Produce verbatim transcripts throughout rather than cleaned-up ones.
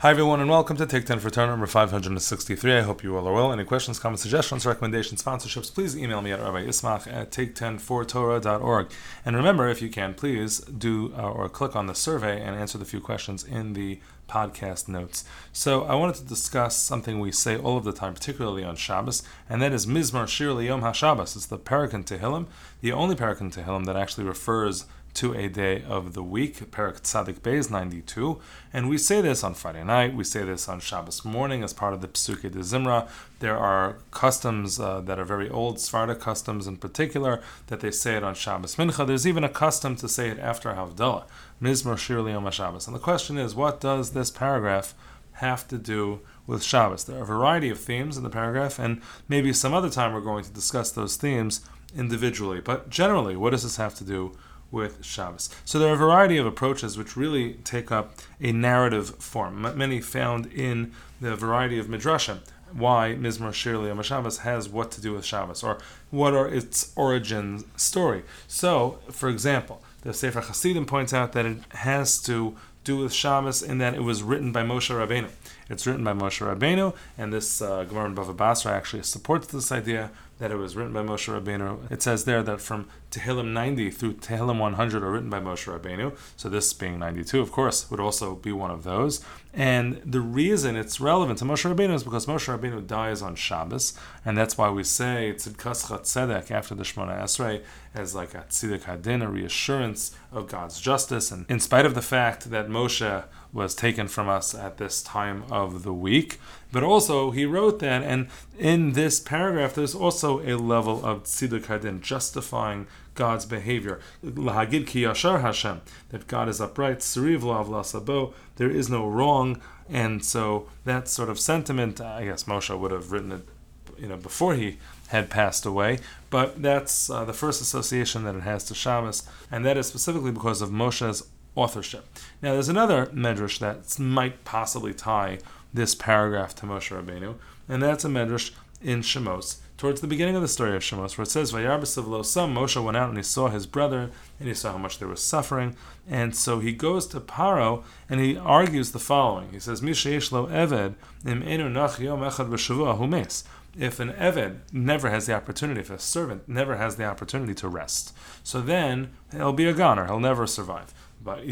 Hi everyone and welcome to Take ten for Torah number five hundred sixty-three. I hope you all are well. Any questions, comments, suggestions, recommendations, sponsorships, please email me at rabbi ismach at take ten for torah dot org. And remember, if you can, please do uh, or click on the survey and answer the few questions in the podcast notes. So I wanted to discuss something we say all of the time, particularly on Shabbos, and that is Mizmar Shir Liyom HaShabbos. It's the Perek in Tehillim, the only Perek in Tehillim that actually refers to a day of the week, Perek Tzadik Beis ninety-two, and we say this on Friday night, we say this on Shabbos morning as part of the Psukei de Zimra. There are customs uh, that are very old, Sephardic customs in particular, that they say it on Shabbos Mincha. There's even a custom to say it after Havdalah, Mizmar Shir Liyom HaShabbos. And the question is, what does this paragraph have to do with Shabbos? There are a variety of themes in the paragraph, and maybe some other time we're going to discuss those themes individually. But generally, what does this have to do with Shabbos? So there are a variety of approaches which really take up a narrative form, many found in the variety of Midrashim, why Mizmar Shir Liyom Shabbos has what to do with Shabbos, or what are its origin story. So, for example, the Sefer Hasidim points out that it has to do with Shabbos in that it was written by Moshe Rabbeinu. It's written by Moshe Rabbeinu, and this uh, Gemara in Bava Basra actually supports this idea that it was written by Moshe Rabbeinu. It says there that from Tehillim ninety through Tehillim one hundred are written by Moshe Rabbeinu. So this being ninety-two, of course, would also be one of those. And the reason it's relevant to Moshe Rabbeinu is because Moshe Rabbeinu dies on Shabbos, and that's why we say Tzidkas Chatzedek after the Shemona Esrei as like a Tzidek Hadin, a reassurance of God's justice. And in spite of the fact that Moshe was taken from us at this time of the week, but also he wrote that, and in this paragraph there's also a level of Tziduk Hadin, justifying God's behavior. Lahagid ki yashar Hashem, that God is upright, Siriv lo avla sabo, there is no wrong. And so that sort of sentiment, I guess Moshe would have written it, you know, before he had passed away, but that's uh, the first association that it has to Shabbos, and that is specifically because of Moshe's authorship. Now there's another medrash that might possibly tie this paragraph to Moshe Rabbeinu, and that's a medrash in Shemos, towards the beginning of the story of Shemos, where it says, Vayar b'sivlo sam, Moshe went out and he saw his brother, and he saw how much they were suffering, and so he goes to Paro, and he argues the following. He says, Mi sheyesh lo eved, im enu nach yom echad b'shavua hu mes. If an eved never has the opportunity, if a servant never has the opportunity to rest, so then he'll be a goner, he'll never survive. But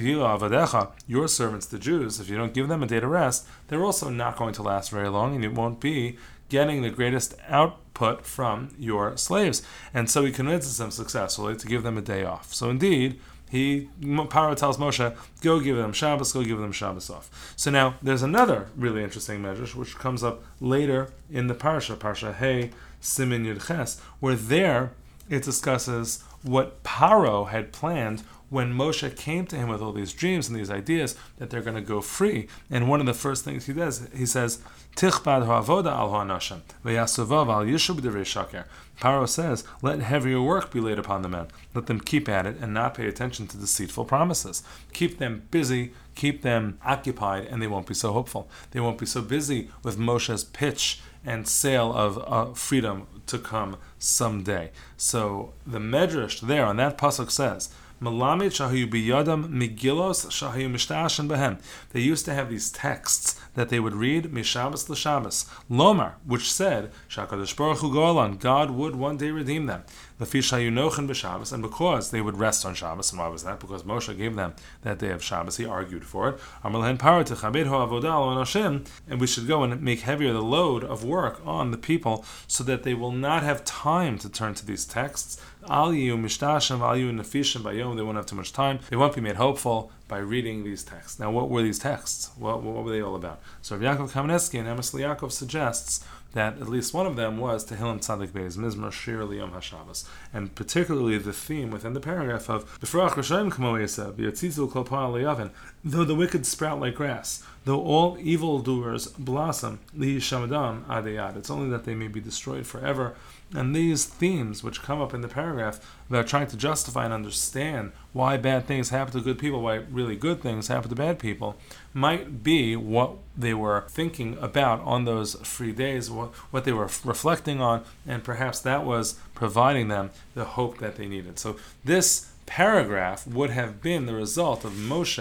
your servants, the Jews, if you don't give them a day to rest, they're also not going to last very long, and you won't be getting the greatest output from your slaves. And so he convinces them successfully to give them a day off. So indeed, he Paro tells Moshe, go give them Shabbos, go give them Shabbos off. So now, there's another really interesting medrash, which comes up later in the Parsha, Parsha Hey, Simin Yud Ches, where there it discusses what Paro had planned when Moshe came to him with all these dreams and these ideas that they're going to go free. And one of the first things he does, he says, Tichbad ha'avoda al ha'anashim, v'yasuvav al yishu b'divrei shaker. Paro says, let heavier work be laid upon the men. Let them keep at it and not pay attention to deceitful promises. Keep them busy, keep them occupied, and they won't be so hopeful. They won't be so busy with Moshe's pitch and sale of uh, freedom to come someday. So the Medrash there on that pasuk says, Malamid shahayu biyadam migilos shahayu mishta'ashen behem. They used to have these texts that they would read mishabbos l'shabbos. Lomar, which said shakadosh baruch hu go'alan, God would one day redeem them. Lefi shahayu nochen b'Shabbos, and because they would rest on Shabbos. And why was that? Because Moshe gave them that day of Shabbos. He argued for it. Amar lehen paro techabed ha'avodah al Hashem, and we should go and make heavier the load of work on the people, so that they will not have time to turn to these texts. Al yiyu mishta'ashem, al yiyu nefishim bayom. They won't have too much time. They won't be made hopeful by reading these texts. Now, what were these texts? What, what were they all about? So Rav Yaakov Kamenetsky and Emes Liakov suggests that at least one of them was Tehillim Tzadik Beis, Mizmar Shir Liyom HaShabbos, and particularly the theme within the paragraph of B'frach Rashayim K'mo Yiseh, V'yatzizu Kol Pa'al Le'yavin, though the wicked sprout like grass, though all evildoers blossom, Li Shamadam Adayad. It's only that they may be destroyed forever. And these themes, which come up in the paragraph about trying to justify and understand why bad things happen to good people, why really good things happen to bad people, might be what they were thinking about on those free days, what, what they were reflecting on, and perhaps that was providing them the hope that they needed. So this paragraph would have been the result of Moshe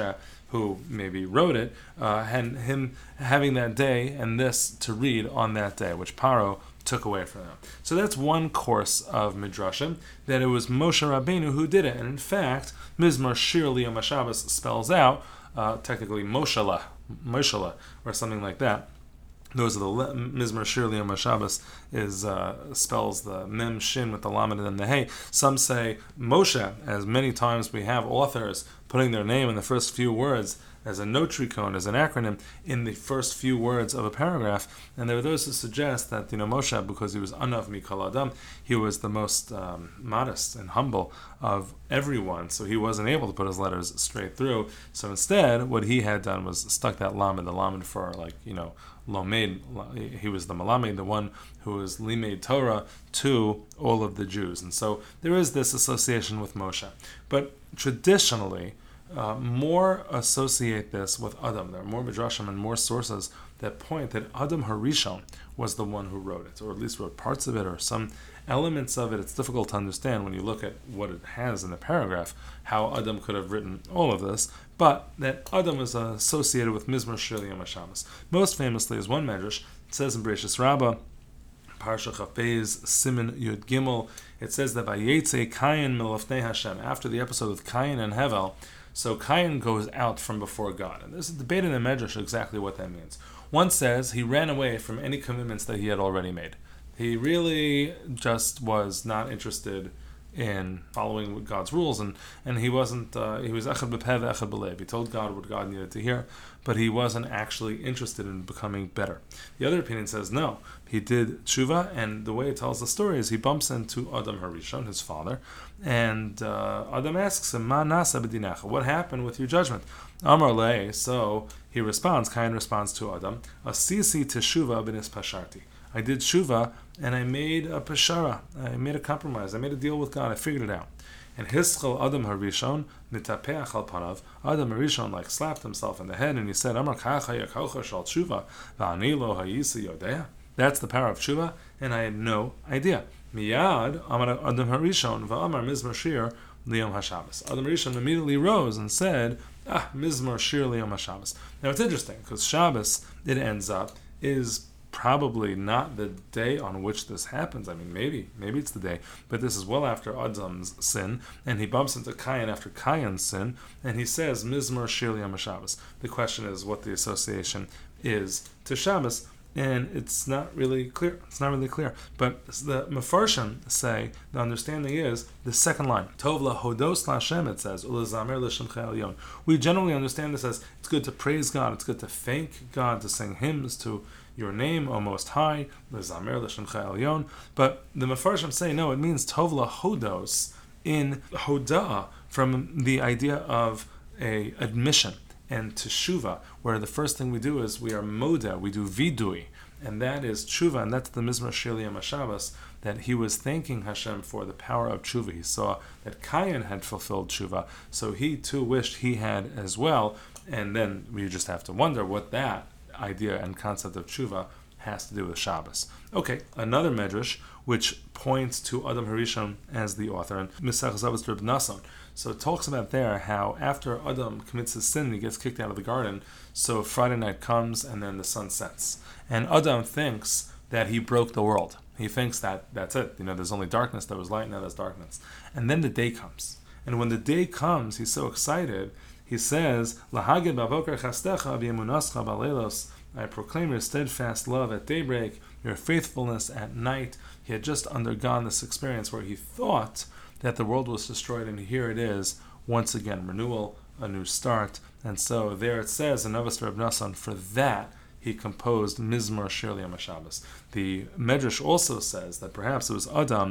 who maybe wrote it, uh, and him having that day and this to read on that day, which Paro took away from them. So that's one course of Midrashim, that it was Moshe Rabbeinu who did it. And in fact, Mizmor Shir Liyom HaShabbos spells out, uh, technically Moshelah, Moshelah, or something like that. Those are the le- Mizmor Shir Liyom HaShabbos is uh, spells the Mem Shin with the Lamed and the Hey. Some say Moshe, as many times we have authors putting their name in the first few words as a notricon, as an acronym, in the first few words of a paragraph. And there are those who suggest that, you know, Moshe, because he was Anav Mikol Adam, he was the most um, modest and humble of everyone, so he wasn't able to put his letters straight through. So instead, what he had done was stuck that Lamed, the Lamed for, like, you know, Lomed, he was the Malamed, the one who was Limed Torah to all of the Jews. And so there is this association with Moshe. But traditionally, uh, more associate this with Adam. There are more Midrashim and more sources that point that Adam Harishon was the one who wrote it, or at least wrote parts of it, or some elements of it. It's difficult to understand when you look at what it has in the paragraph, how Adam could have written all of this, but that Adam is uh, associated with Mizmor Shir Liyom HaShabbos. Most famously is one Medrash. It says in Bereshis Rabbah, Parsha Chafez, Siman Yud Gimel, it says that Vayetze Kayin Milafnei Hashem, after the episode with Kayin and Hevel, so Kayin goes out from before God. And there's a debate in the Medrash exactly what that means. One says he ran away from any commitments that he had already made. He really just was not interested in following God's rules, and, and he wasn't, uh, he was echad b'peh v'echad b'lev. He told God what God needed to hear, but he wasn't actually interested in becoming better. The other opinion says no, he did tshuva, and the way it tells the story is he bumps into Adam Harishon, his father, and uh, Adam asks him, Ma nasa b'dinecha, what happened with your judgment? Amar lei, so he responds, Kain responds to Adam, Asisi teshuva b'nis pasharti. I did tshuva, and I made a pashara. I made a compromise. I made a deal with God. I figured it out. And hischal Adam Harishon nitapeach al panav. Adam Harishon like slapped himself in the head, and he said, Amar kacha yakocha shal tshuva va'ani lo hayisi yodea. That's the power of tshuva, and I had no idea. Miyad Amar Adam Harishon va'amar mizmor shir liyom hashabbos. Adam Harishon immediately rose and said, Ah, mizmor shir liyom hashabbos. Now it's interesting because Shabbos, it ends up, is probably not the day on which this happens. I mean, maybe, maybe it's the day, but this is well after Adam's sin, and he bumps into Kayin after Kayin's sin, and he says, Mizmor Shir Liyom HaShabbos. The question is what the association is to Shabbos, and it's not really clear. It's not really clear. But the Mefarshim say, the understanding is, the second line, Tov lahodos laHashem, it says, Ulezamer l'shemcha elyon. We generally understand this as, it's good to praise God, it's good to thank God, to sing hymns to your name, O Most High, Lezamer l'shemcha elyon. But the Mefarshim say, no, it means Tov lahodos in Hodah, from the idea of a admission, and teshuva, where the first thing we do is we are moda, we do vidui, and that is tshuva, and that's the Mizmor Shir Liyom HaShabbos, that he was thanking Hashem for the power of tshuva. He saw that Kayin had fulfilled tshuva, so he too wished he had as well, and then we just have to wonder what that idea and concept of tshuva has to do with Shabbos. Okay, another medrash which points to Adam Harishon as the author, and Misach Zavos Reb Nason. So it talks about there how after Adam commits his sin, he gets kicked out of the garden, so Friday night comes and then the sun sets. And Adam thinks that he broke the world. He thinks that that's it. You know, there's only darkness, there was light, now there's darkness. And then the day comes. And when the day comes, he's so excited, he says, Lahagid bavoker chastecha v'yemunascha balelos. I proclaim your steadfast love at daybreak, your faithfulness at night. He had just undergone this experience where he thought that the world was destroyed, and here it is, once again, renewal, a new start. And so there it says in Avos Reb Nason, for that he composed Mizmor Shir Liyom HaShabbos. The Medrash also says that perhaps it was Adam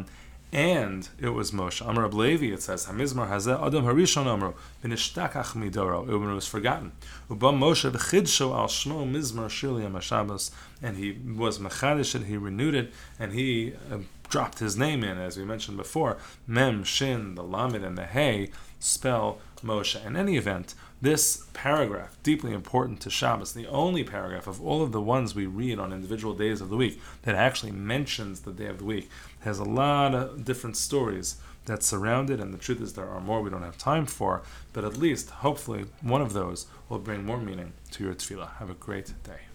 and it was Moshe. Amar Reb Levi, it says, HaMizmor Hazeh Adam Harishon Amru, v'nishtakach midoro, it was forgotten. Uba Moshe v'chidsho al shmo Mizmor Shir Liyom HaShabbos, and he was mechadish it, he renewed it, and he uh, dropped his name in, as we mentioned before. Mem, Shin, the Lamed, and the Hey spell Moshe. In any event, this paragraph, deeply important to Shabbos, the only paragraph of all of the ones we read on individual days of the week that actually mentions the day of the week, has a lot of different stories that surround it, and the truth is there are more we don't have time for, but at least, hopefully, one of those will bring more meaning to your tefillah. Have a great day.